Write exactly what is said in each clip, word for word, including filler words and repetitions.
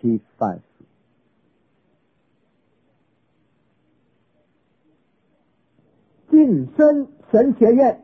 twenty-five。 晋升神学院。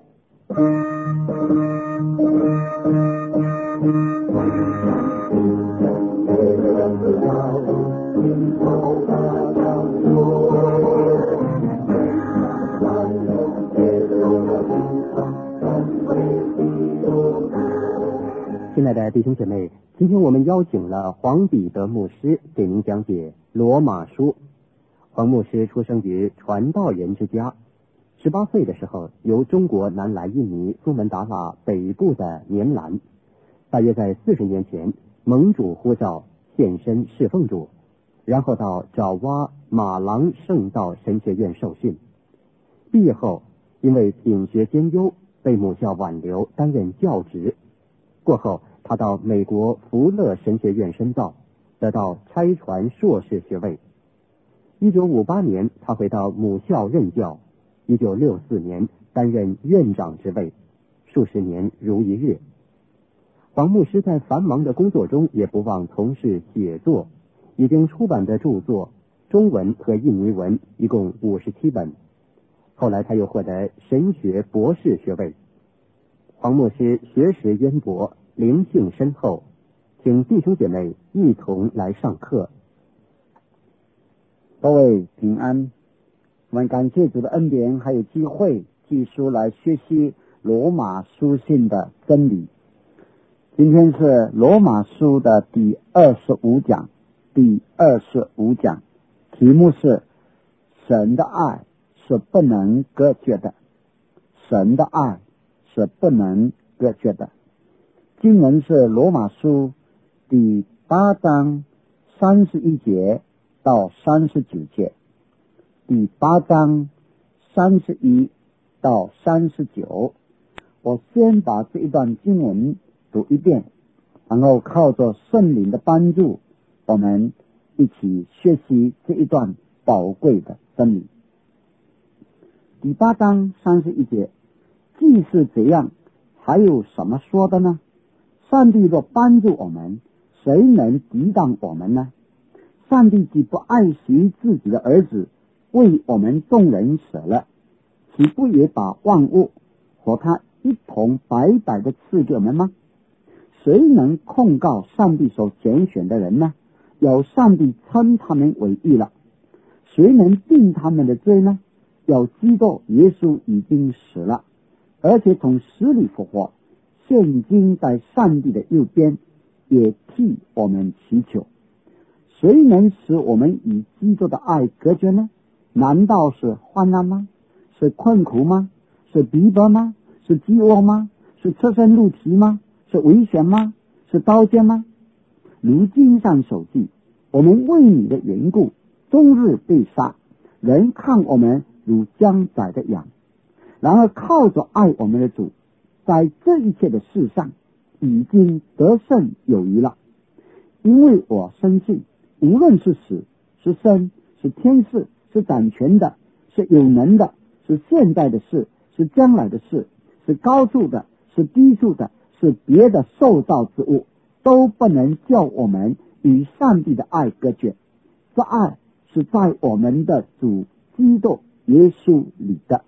亲爱的弟兄姐妹，今天我们邀请了黄彼得牧师给您讲解罗马书。黄牧师出生于传道人之家，十八岁的时候由中国南来印尼苏门答腊北部的棉兰，大约在四十年前蒙主呼召献身侍奉主，然后到爪哇马郎圣道神学院受训。毕业后因为品学兼优被母校挽留担任教职，过后他到美国福勒神学院深造，得到差传硕士学位。一九五八年他回到母校任教，一九六四年担任院长之位，数十年如一日。黄牧师在繁忙的工作中也不忘从事写作，已经出版的著作中文和印尼文一共五十七本。后来他又获得神学博士学位。黄牧师学识渊博，灵性深厚，请弟兄姐妹一同来上课。 各位平安，我们感谢主的恩典，还有机会继续来学习罗马书信的真理。今天是罗马书的第二十五讲，第二十五讲题目是神的爱是不能隔绝的，神的爱是不能隔绝的。经文是罗马书第八章三十一节到三十九节，第八章三十一到三十九。我先把这一段经文读一遍，然后靠着圣灵的帮助，我们一起学习这一段宝贵的真理。第八章三十一节，既是这样，还有什么说的呢？上帝若帮助我们，谁能抵挡我们呢？上帝既不爱惜自己的儿子，为我们众人舍了，岂不也把万物和他一同白白的赐给我们吗？谁能控告上帝所拣选的人呢？有上帝称他们为义了。谁能定他们的罪呢？有基督耶稣已经死了，而且从死里复活，现今在上帝的右边，也替我们祈求。谁能使我们与基督的爱隔绝呢？难道是患难吗？是困苦吗？是逼迫吗？是饥饿吗？是赤身露体吗？是危险吗？是刀剑吗？如经上所记，我们为你的缘故终日被杀，人看我们如将宰的羊。然而靠着爱我们的主，在这一切的事上已经得胜有余了。因为我深信，无论是死是生，是天使，是掌权的，是有能的，是现在的事，是将来的事，是高处的，是低处的，是别的受造之物，都不能叫我们与上帝的爱隔绝。这爱是在我们的主基督耶稣里的。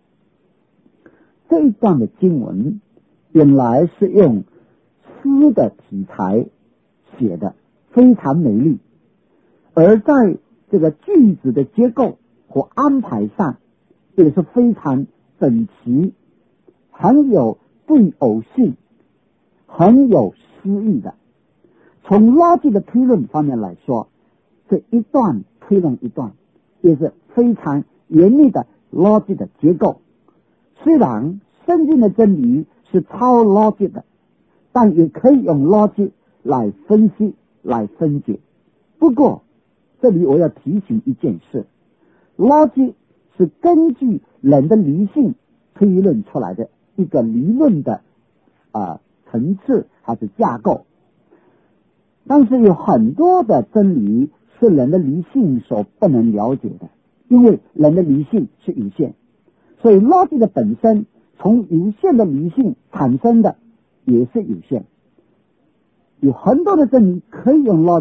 这一段的经文原来是用诗的题材写的，非常美丽，而在这个句子的结构和安排上也是非常整齐，很有对偶性，很有诗意的。从逻辑的推论方面来说，这一段推论一段也是非常严密的逻辑的结构。虽然圣经的真理是超逻辑的，但也可以用逻辑来分析来分解。不过这里我要提醒一件事，逻辑是根据人的理性推论出来的一个理论的啊、呃、层次还是架构，但是有很多的真理是人的理性所不能了解的，因为人的理性是有限，所以逻辑的本身从有限的理性产生的也是有限。有很多的真理可以用逻辑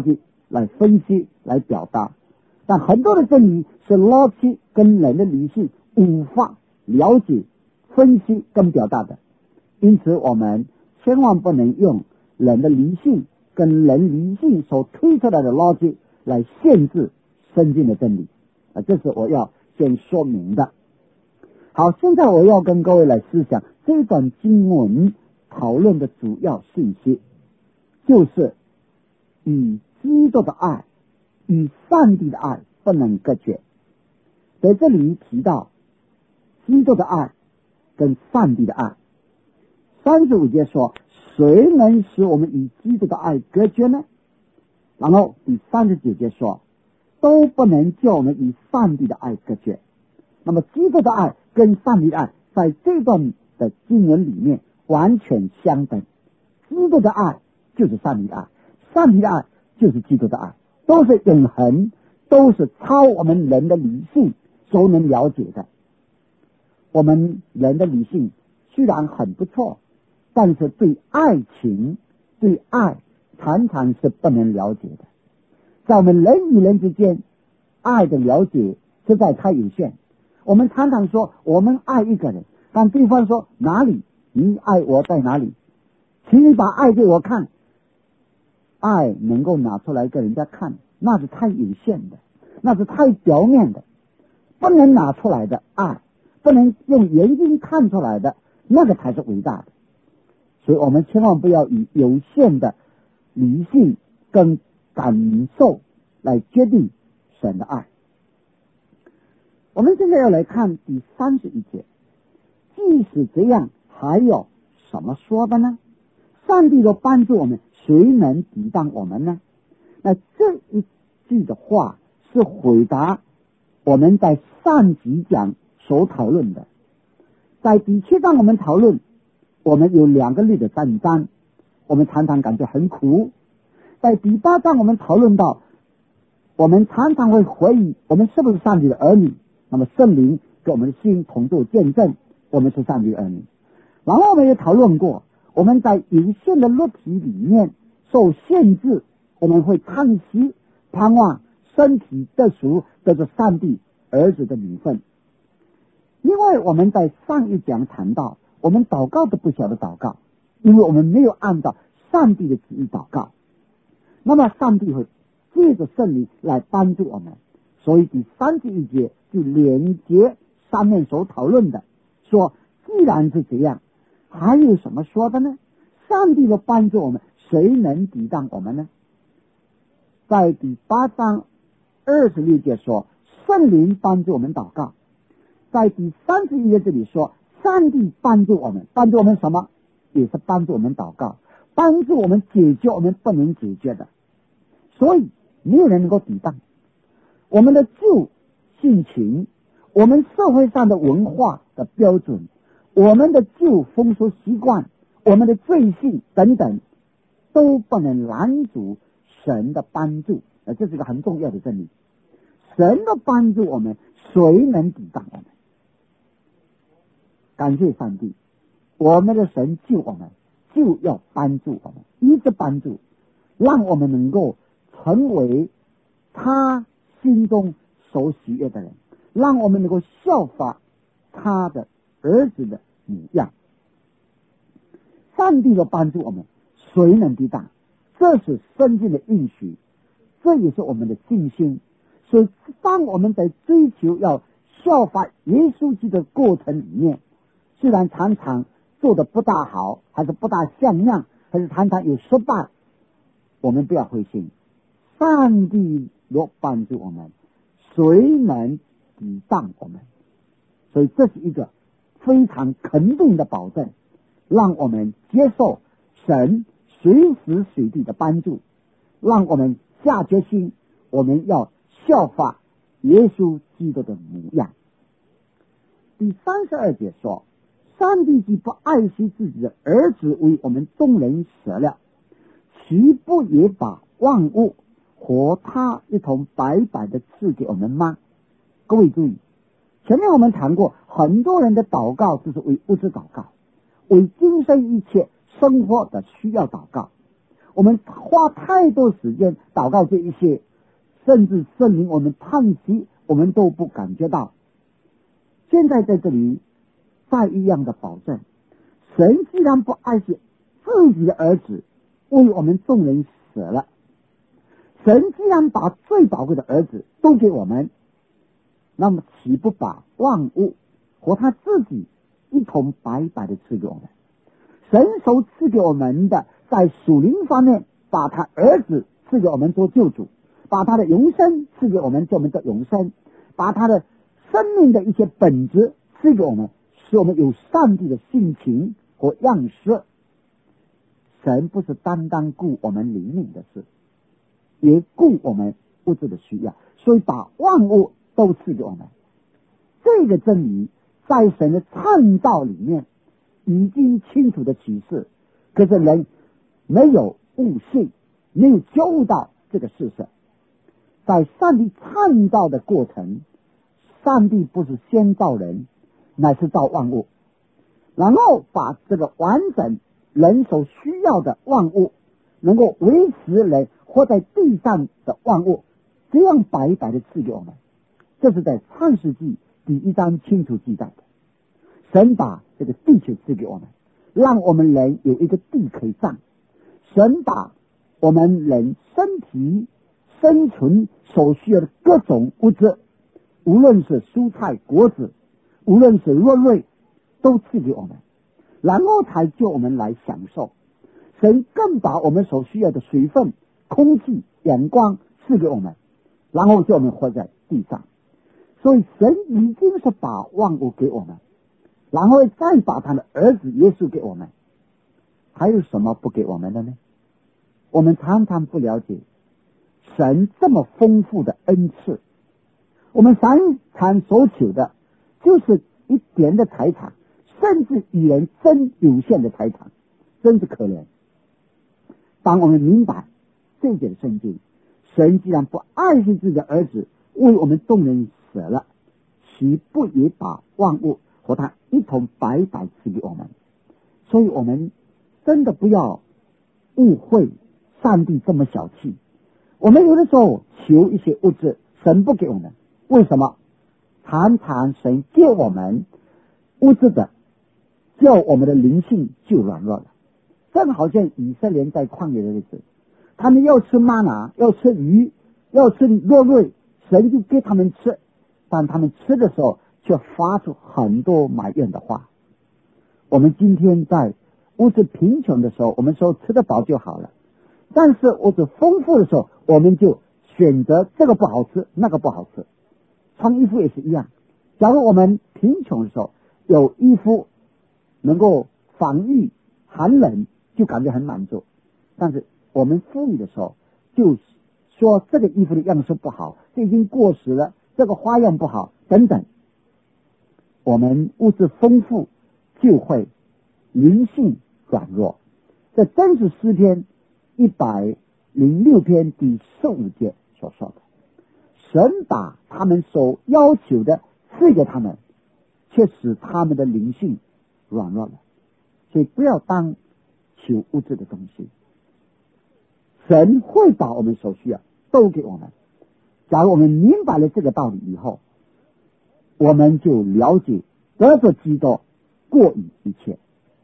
来分析来表达，但很多的真理是逻辑跟人的理性无法了解、分析跟表达的，因此我们千万不能用人的理性跟人理性所推出来的逻辑来限制圣经的真理啊，这是我要先说明的。好，现在我要跟各位来思想这段经文讨论的主要信息，就是与基督的爱与上帝的爱不能隔绝。在这里提到基督的爱跟上帝的爱，三十五节说谁能使我们与基督的爱隔绝呢？然后第三十九节说都不能叫我们与上帝的爱隔绝。那么基督的爱跟上帝的爱在这段的经文里面完全相等，基督的爱就是上帝的爱，上帝的爱就是基督的爱，都是永恒，都是超我们人的理性所能了解的。我们人的理性虽然很不错，但是对爱情对爱常常是不能了解的。在我们人与人之间，爱的了解实在太有限。我们常常说我们爱一个人，但对方说哪里？你爱我在哪里？请你把爱给我看。爱能够拿出来给人家看，那是太有限的，那是太表面的，不能拿出来的爱，不能用眼睛看出来的，那个才是伟大的。所以我们千万不要以有限的理性跟感受来决定神的爱。我们现在要来看第三十一节，即使这样还有什么说的呢？上帝若帮助我们，谁能抵挡我们呢？那这一句的话是回答我们在上集讲所讨论的。在第七章我们讨论我们有两个律的战争，我们常常感觉很苦。在第八章我们讨论到我们常常会怀疑我们是不是上帝的儿女，那么圣灵跟我们的心同做见证，我们是上帝的儿女。然后我们也讨论过我们在有限的肉体里面受限制，我们会叹息盼望身体得赎，得着上帝儿子的名分。因为我们在上一讲谈到我们祷告都不晓得祷告，因为我们没有按照上帝的旨意祷告，那么上帝会借着圣灵来帮助我们。所以第三十一节就连接上面所讨论的，说既然是这样，还有什么说的呢？上帝的帮助我们，谁能抵挡我们呢？在第八章二十六节说圣灵帮助我们祷告，在第三十一节这里说上帝帮助我们，帮助我们什么？也是帮助我们祷告，帮助我们解决我们不能解决的。所以没有人能够抵挡我们的旧性情，我们社会上的文化的标准，我们的旧风俗习惯，我们的罪性等等，都不能拦阻神的帮助。呃，这是一个很重要的真理。神的帮助我们，谁能抵挡我们？感谢上帝，我们的神救我们，就要帮助我们，一直帮助，让我们能够成为他心中所喜悦的人，让我们能够效法他的儿子的模样。上帝的帮助我们，谁能抵挡？这是圣经的应许，这也是我们的信心。所以当我们在追求要效法耶稣基督的过程里面，虽然常常做得不大好，还是不大像样，还是常常有失败，我们不要灰心。上帝若帮助我们，谁能抵挡我们？所以这是一个非常肯定的保证，让我们接受神随时随地的帮助，让我们下决心，我们要效法耶稣基督的模样。第三十二节说，上帝既不爱惜自己的儿子为我们众人舍了，岂不也把万物和他一同白白的赐给我们吗？各位注意，前面我们谈过，很多人的祷告就是为物质祷告，为今生一切生活的需要祷告， 我们花太多时间祷告这一些，甚至圣灵我们叹息，我们都不感觉到。现在在这里再一样的保证，神既然不爱惜自己的儿子，为我们众人死了，神既然把最宝贵的儿子都给我们，那么岂不把万物和他自己一同白白的赐给我们？神所赐给我们的，在属灵方面把他儿子赐给我们做救主，把他的永生赐给我们做我们的永生，把他的生命的一些本质赐给我们，使我们有上帝的性情和样式。神不是单单顾我们灵命的事，也顾我们物质的需要，所以把万物都赐给我们。这个真理在神的创造里面已经清楚的启示，可是人没有悟性，没有觉悟到这个事实。在上帝创造的过程，上帝不是先造人，乃是造万物，然后把这个完整人所需要的万物，能够维持人活在地上的万物，这样白白的赐给我们。这是在创世纪第一章清楚记载的。神把这个地球赐给我们，让我们人有一个地可以站。神把我们人身体生存所需要的各种物质，无论是蔬菜果子，无论是肉类，都赐给我们，然后才叫我们来享受。神更把我们所需要的水分、空气、阳光赐给我们，然后叫我们活在地上。所以神已经是把万物给我们，然后再把他的儿子耶稣给我们，还有什么不给我们的呢？我们常常不了解神这么丰富的恩赐，我们常常所求的就是一点的财产，甚至与人争有限的财产，真是可怜。当我们明白这一点圣经，神既然不爱惜自己的儿子，为我们众人死了，岂不也把万物和他一同白白赐给我们？所以我们真的不要误会上帝这么小气。我们有的时候求一些物质，神不给我们，为什么？常常神给我们物质的，叫我们的灵性就软弱了。正好像以色列在旷野的日子，他们要吃玛拿，要吃鱼，要吃肉类，神就给他们吃，但他们吃的时候却发出很多埋怨的话。我们今天在物质贫穷的时候，我们说吃得饱就好了，但是物质丰富的时候，我们就选择这个不好吃，那个不好吃。穿衣服也是一样，假如我们贫穷的时候有衣服能够防御寒冷，就感觉很满足，但是我们富裕的时候就说这个衣服的样式不好，这已经过时了，这个花样不好等等。我们物质丰富就会灵性软弱。这真是诗篇一百零六篇第十五节所说的，神把他们所要求的赐给他们，却使他们的灵性软弱了。所以不要当求物质的东西，神会把我们所需要都给我们。假如我们明白了这个道理以后，我们就了解得着基督过于一切。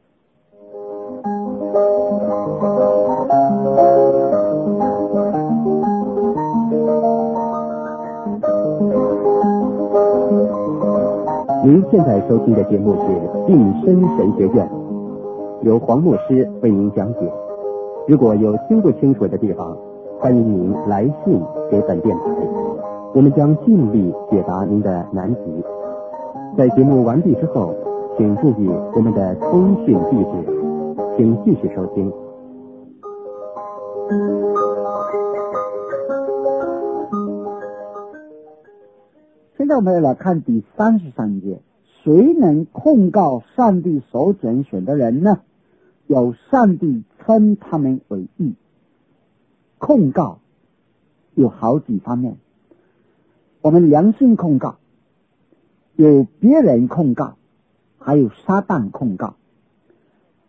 您现在收听的节目是晋升神学院，由黄牧师为您讲解。如果有听不清楚的地方，欢迎您来信给本电台，我们将尽力解答您的难题。在节目完毕之后，请注意我们的通讯地址，请继续收听。 现在我们来看第三十三节，谁能控告上帝所拣选的人呢？有上帝称他们为义。控告有好几方面，我们良心控告，有别人控告，还有撒旦控告。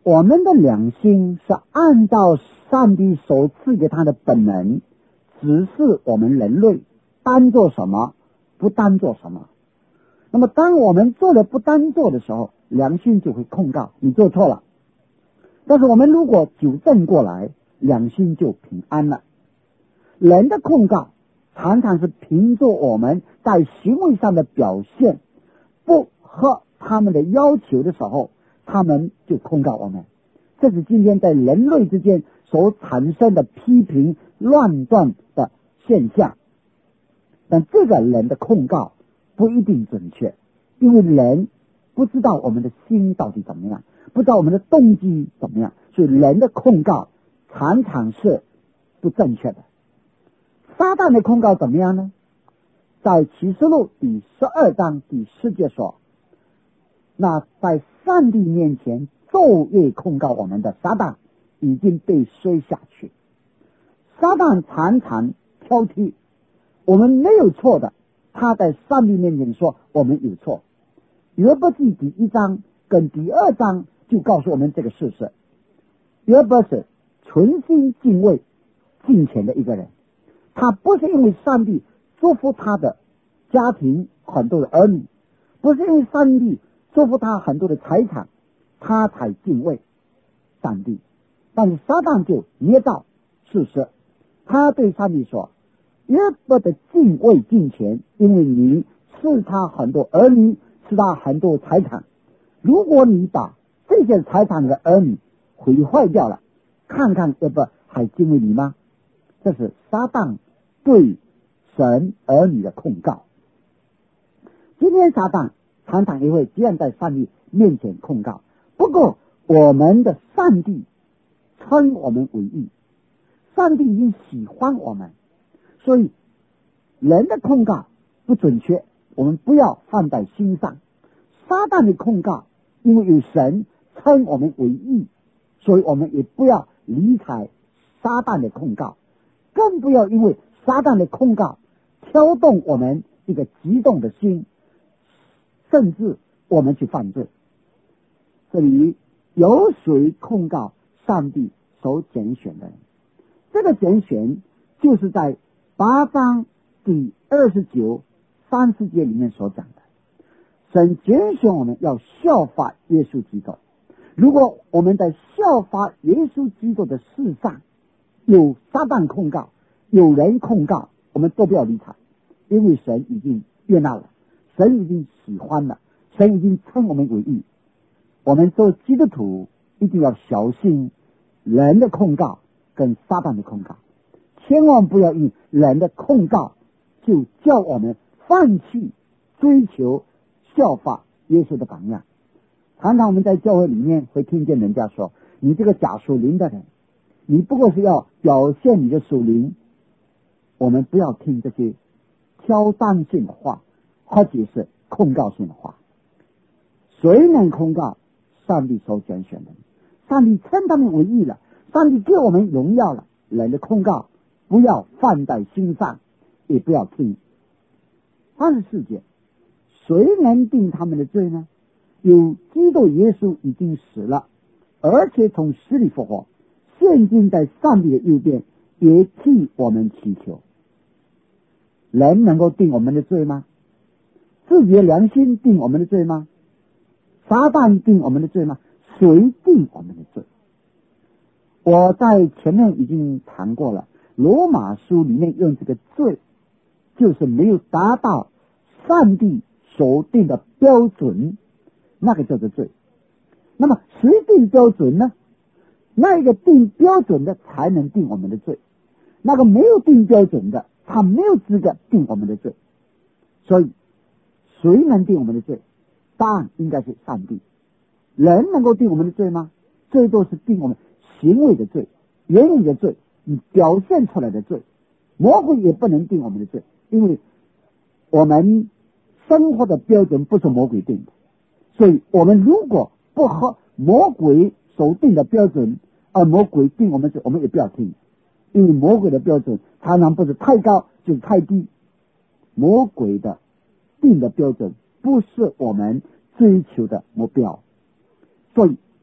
我们的良心是按照上帝所赐给他的本能，指示我们人类当做什么，不当做什么。那么当我们做了不当做的时候，良心就会控告你做错了。但是我们如果纠正过来，良心就平安了。人的控告常常是凭着我们在行为上的表现不合他们的要求的时候，他们就控告我们。这是今天在人类之间所产生的批评乱断的现象。但这个人的控告不一定准确，因为人不知道我们的心到底怎么样，不知道我们的动机怎么样，所以人的控告常常是不正确的。撒旦的控告怎么样呢？在启示录第十二章第十节说，那在上帝面前昼夜控告我们的撒旦已经被摔下去。撒旦常常挑剔我们没有错的，他在上帝面前说我们有错。约伯记第一章跟第二章就告诉我们这个事实。约伯是存心敬畏敬虔的一个人，他不是因为上帝祝福他的家庭很多的儿女，不是因为上帝祝福他很多的财产，他才敬畏上帝。但是撒旦就捏造事实，他对上帝说，约伯的敬畏敬虔，因为你赐他很多儿女，赐他很多财产，如果你把这些财产的儿女毁坏掉了，看看约伯还敬畏你吗？这是撒旦对神儿女的控告。今天撒旦常常也会这样在上帝面前控告，不过我们的上帝称我们为义，上帝已经喜欢我们，所以人的控告不准确，我们不要放在心上。撒旦的控告，因为有神称我们为义，所以我们也不要理睬撒旦的控告，更不要因为撒旦的控告挑动我们一个激动的心，甚至我们去犯罪。这里有谁控告上帝所拣选的人？这个拣选就是在八章第二十九、三十节里面所讲的。神拣选我们要效法耶稣基督。如果我们在效法耶稣基督的事上有撒旦控告，有人控告，我们都不要理睬，因为神已经悦纳了，神已经喜欢了，神已经称我们为义。我们做基督徒一定要小心人的控告跟撒旦的控告，千万不要因人的控告就叫我们放弃追求效法耶稣的榜样。常常我们在教会里面会听见人家说，你这个假属灵的人，你不过是要表现你的属灵。我们不要听这些挑战性的话，或者是控告性的话。谁能控告上帝所拣选的？上帝称他们为义了，上帝给我们荣耀了，人的控告不要放在心上，也不要听。三十四节，谁能定他们的罪呢？有基督耶稣已经死了，而且从死里复活，现今在上帝的右边，也替我们祈求。人能够定我们的罪吗？自己的良心定我们的罪吗？撒旦定我们的罪吗？谁定我们的罪？我在前面已经谈过了，罗马书里面用这个罪，就是没有达到上帝所定的标准，那个叫做罪。那么谁定标准呢？那个定标准的才能定我们的罪，那个没有定标准的，他没有资格定我们的罪。所以谁能定我们的罪？答案应该是上帝。人能够定我们的罪吗？最多是定我们行为的罪，言语的罪，你表现出来的罪。魔鬼也不能定我们的罪，因为我们生活的标准不是魔鬼定的，所以我们如果不合魔鬼所定的标准，而魔鬼定我们罪，我们也不要听，因为魔鬼的标准常常不是太高就是太低，魔鬼的定的标准不是我们追求的目标。所以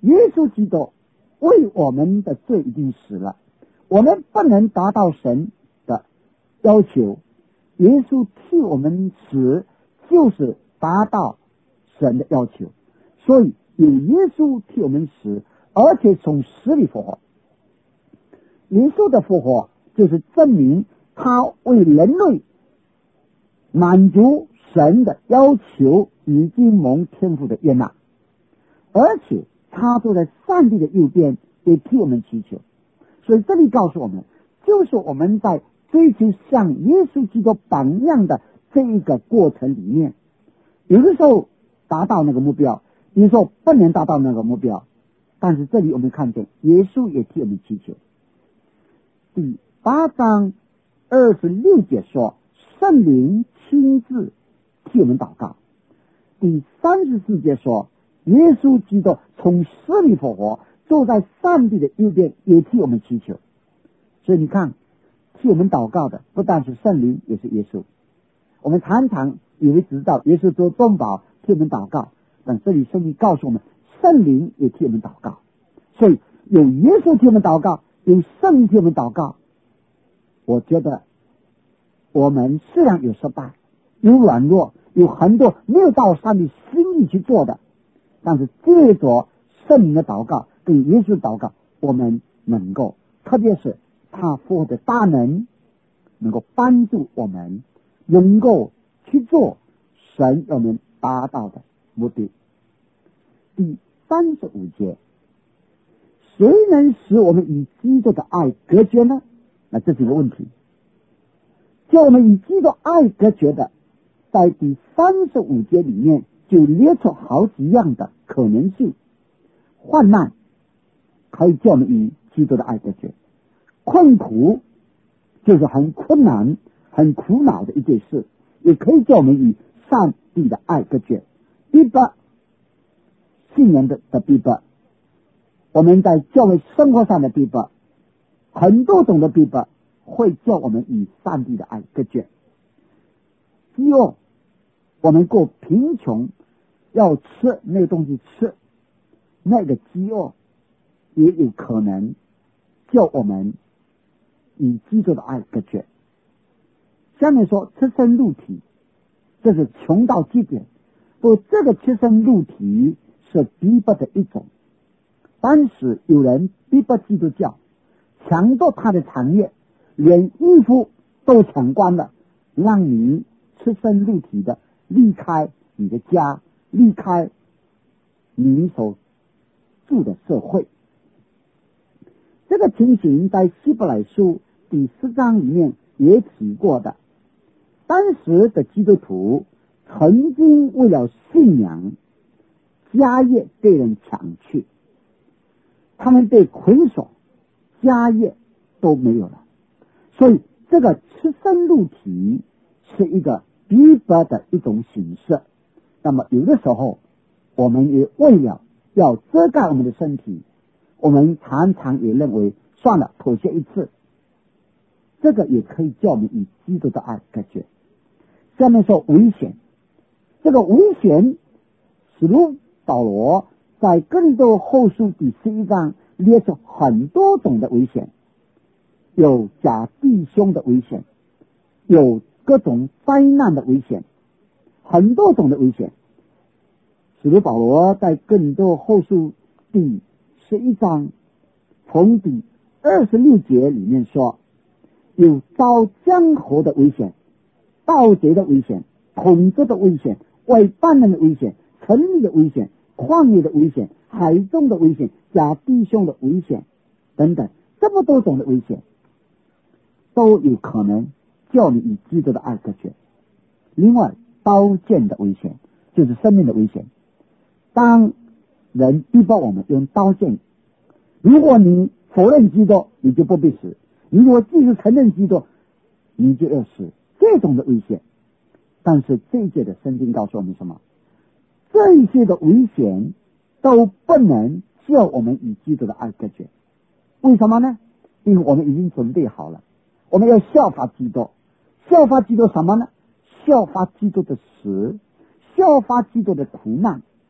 耶稣基督为我们的罪已经死了，我们不能达到神的要求，耶稣替我们死就是达到神的要求，所以有耶稣替我们死，而且从死里复活。耶稣的复活就是证明他为人类满足神的要求已经蒙天父的悦纳，而且他坐在上帝的右边也替我们祈求。所以这里告诉我们，就是我们在追求像耶稣基督榜样的这一个过程里面，有的时候达到那个目标，有时候不能达到那个目标，但是这里我们看见耶稣也替我们祈求。第八章二十六节说，圣灵亲自替我们祷告。第三十四节说，耶稣基督从死里复活，坐在上帝的右边，也替我们祈求。所以你看，替我们祷告的不但是圣灵，也是耶稣。我们常常以为只知道耶稣做中保替我们祷告，但这里圣经告诉我们，圣灵也替我们祷告。所以有耶稣替我们祷告，有圣灵替我们祷告。我觉得我们虽然有失败，有软弱，有很多没有到上帝心里去做的，但是借着圣灵的祷告跟耶稣的祷告，我们能够，特别是他复活的大能，能够帮助我们能够去做神要我们达到的目的。第三十五节，谁能使我们与基督的爱隔绝呢？那这是一个问题。叫我们与基督爱隔绝的，在第三十五节里面就列出好几样的可能性。患难可以叫我们与基督的爱隔绝，困苦就是很困难很苦恼的一件事，也可以叫我们与上帝的爱隔绝。逼迫，信仰的的逼迫，我们在教会生活上的逼迫，很多种的逼迫会叫我们与上帝的爱隔绝。饥饿，我们过贫穷要吃那个东西吃，那个饥饿也有可能叫我们与基督的爱隔绝。下面说赤身露体，这是穷到极点，不过这个赤身露体是逼迫的一种。当时有人逼迫基督教，抢夺他的产业，连衣服都抢光了，让你赤身露体的离开你的家，离开你所住的社会。这个情形在希伯来书第四章里面也提过的。当时的基督徒曾经为了信仰，家业被人抢去，他们被捆锁，家业都没有了。所以这个赤身露体是一个逼迫的一种形式。那么有的时候我们也为了要遮盖我们的身体，我们常常也认为算了，妥协一次，这个也可以叫我们与基督的爱隔绝。下面说危险，这个危险使徒保罗在哥林多后书第十一章列出很多种的危险，有假弟兄的危险，有各种灾难的危险，很多种的危险。使徒保罗在哥林多后书第十一章从第二十六节里面说，有遭江河的危险，盗贼的危险，统治的危险，外邦人的危险，城里的危险，旷野的危险，海中的危险，假弟兄的危险等等，这么多种的危险都有可能叫你与基督的爱隔绝。另外刀剑的危险就是生命的危险，当人逼迫我们用刀剑，如果你否认基督，你就不必死；你如果继续承认基督，你就要死。这种的危险，但是这一届的圣经告诉我们什么？这一些的危险都不能叫我们与基督的爱隔绝。为什么呢？因为我们已经准备好了，我们要效法基督。效法基督什么呢？效法基督的死，效法基督的苦难，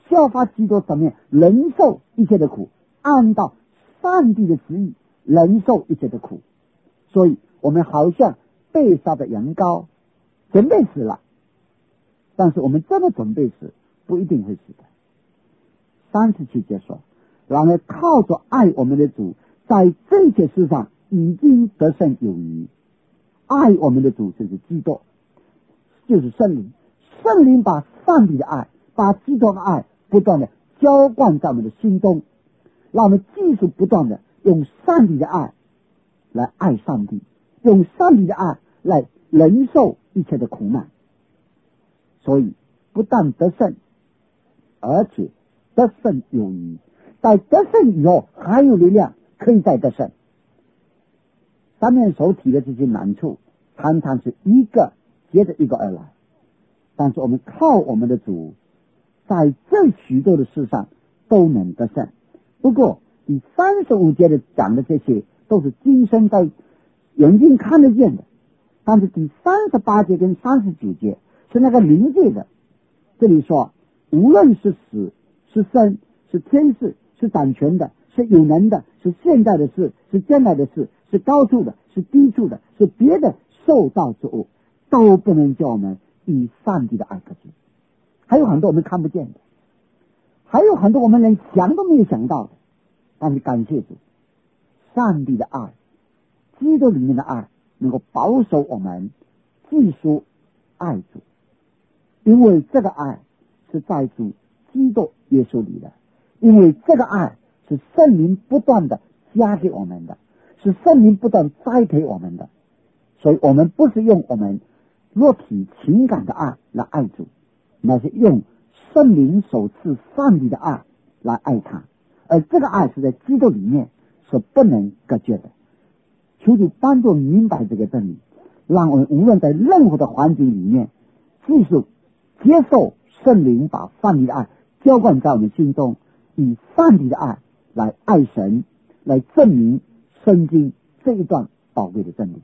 效法基督怎么样忍受一切的苦，按照上帝的旨意忍受一切的苦。所以我们好像被杀的羊羔，准备死了，但是我们真的准备死，不一定会死的。三十七节说，然而靠着爱我们的主，在这些事上已经得胜有余。爱我们的主就是基督，就是圣灵。圣灵把上帝的爱，把基督的爱不断的浇灌在我们的心中，让我们继续不断的用上帝的爱来爱上帝，用上帝的爱来忍受一切的苦难。所以不但得胜，而且得胜有余，在得胜以后还有力量可以再得胜。上面所提的这些难处常常是一个接着一个而来，但是我们靠我们的主，在这许多的事上都能得胜。不过第三十五节的讲的这些都是今生在眼睛看得见的，但是第三十八节跟三十九节是那个灵界的。这里说无论是死是生，是天使，是掌权的，是有能的，是现在的事，是将来的事，是高处的，是低处的，是别的受造之物，都不能叫我们以上帝的爱可知。还有很多我们看不见的，还有很多我们连想都没有想到的，但是感谢主，上帝的爱，基督里面的爱能够保守我们继续爱主，因为这个爱是在主基督耶稣里的，因为这个爱是圣灵不断的加给我们的，是圣灵不断栽培我们的。所以我们不是用我们肉体情感的爱来爱主，乃是用圣灵所赐上帝的爱来爱他，而这个爱是在基督里面是不能隔绝的。求主帮助明白这个真理，让我们无论在任何的环境里面继续接受圣灵把上帝的爱浇灌在我们心中，以上帝的爱来爱神，来证明圣经这一段宝贵的真理。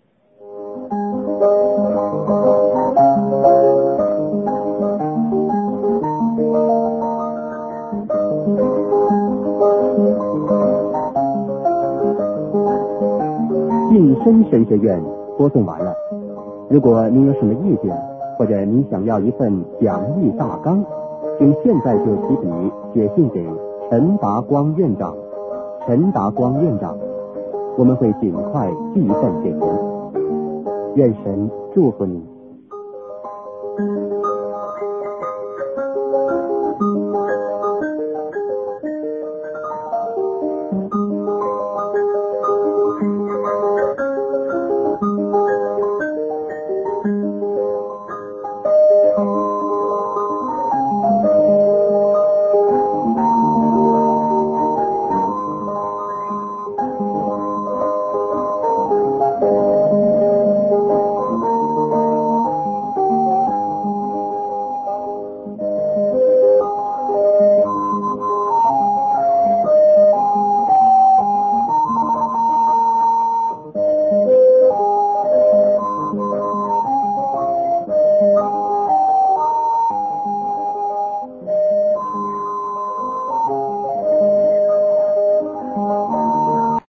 晋升神学院播送完了。如果您有什么意见，或者您想要一份讲义大纲，请现在就起笔写信给陈达光院长。陈达光院长，我们会尽快寄一份给您。愿神祝福您。